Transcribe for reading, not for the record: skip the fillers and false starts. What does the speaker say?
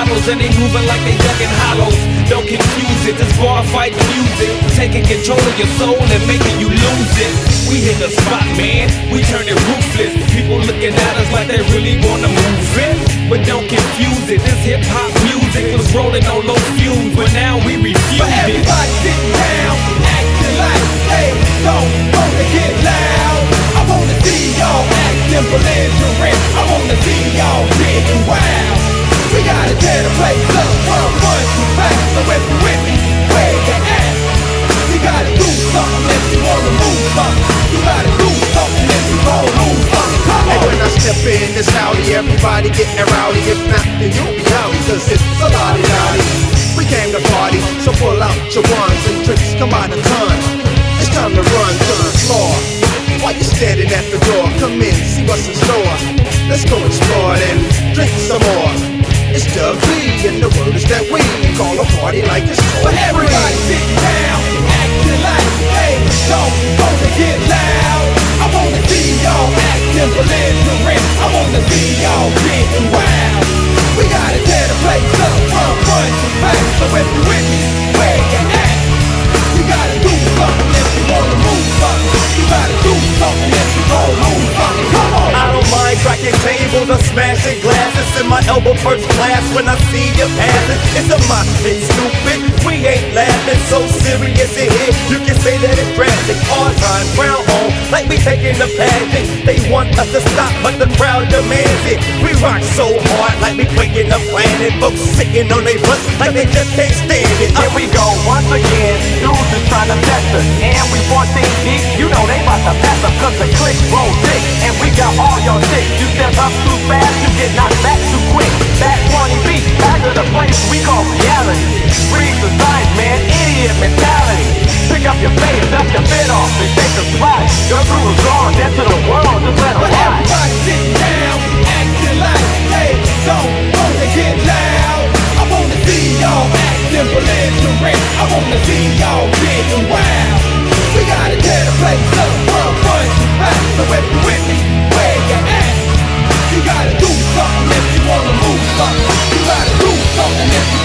bottles and they moving like they dug in hollows. Don't confuse it, this bar fight music, taking control of your soul and making you lose it. We hit the spot, man, we turn it ruthless. People looking at us like they really wanna move it, but don't confuse it. This hip hop music was rolling on low fumes, but now we refuse but it. Everybody sitting down, acting like they don't wanna get loud. I wanna see y'all acting belligerent. I wanna see y'all getting wild. We gotta tear the place up from front to back. So if you with me, where you at? You gotta do something if you wanna move something. You gotta do something if you wanna move something. Come on. And when I step in this howdy, everybody getting rowdy. If not, then you'll be howdy, cause it's a lottie dotty. We came to party, so pull out your ones and tricks, come by the ton. It's time to run to the floor. While you're standing at the door, come in, see what's in store. Let's go explore and drink some more. It's Doug B, and the word is that we call a party like it's free. But everybody sitting down, acting like they don't wanna get loud. I wanna see y'all acting belligerent. I wanna see y'all getting wild. We gotta tear the place up from front to back. So if you with me, where you at? You gotta do something if you wanna move something. You gotta do something if you wanna move something. Come on. I don't mind cracking tables or smashing glasses in my elbow first class when I see you passing. It's a mosh pit, stupid. We ain't laughing, so serious in here. You can say that it's drastic. All time, crown on, like we taking the pageant. They want us to stop, but the crowd demands it. We rock so hard, like we breaking the planet. Folks sitting on their butts, like they just can't stand it. Here we go once again. Dudes is trying to test us, and we 14 deep. You know they about to pass us, cause the click roll thick, and we got all your shit. You step up too fast, you get knocked back too quick. Back 20 feet, back to the place we call reality. Freeze the science, man, idiot mentality. Pick up your face, dust your fit off, and take a slide. Your crew is gone, dead to the world, just let them But ride. everybody sitting down, acting like they don't wanna get loud. I wanna see y'all acting belligerent. I wanna see y'all getting wild. We gotta tear the place up from front to back. So if you with me, where you at? You gotta do something if you wanna move something. You gotta do something if you